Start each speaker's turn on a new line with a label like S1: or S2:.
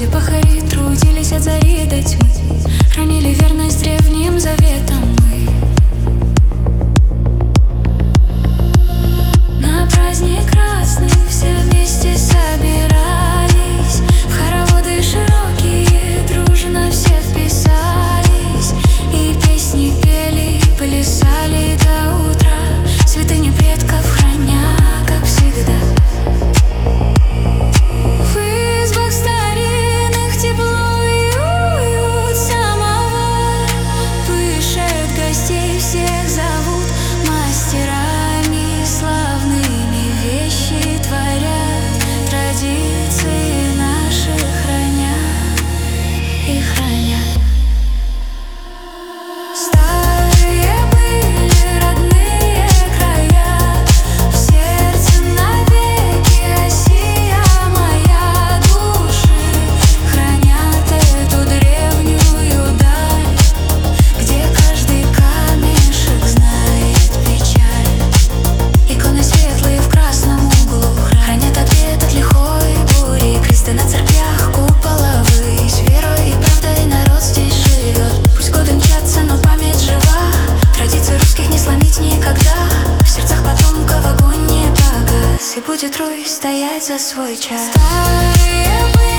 S1: где пахари трудились от зари до тьмы, хранили верность древним заветам мы. На праздник красный все вместе собирались, в хороводы широкие дружно все вписались, и песни пели, плясали до утра, святыни предков храня, как всегда. В избах старинных тепло и уют, самовар пышет, гостей всех зовут, мастерами славными вещи творят, традиции наши хранят и хранят. Старые были родные края, в сердце навеки Россия моя, души хранят эту древнюю даль, где каждый камешек знает печаль. Иконы светлые в красном углу хранят ответ от лихой бури, кресты на церквях куполовые, с верой и правдой народ здесь живет. Пусть годы мчатся, но память жива, традиции русских не сломить никогда, в сердцах потомков огонь не погас, и будет Русь стоять за свой час. Старые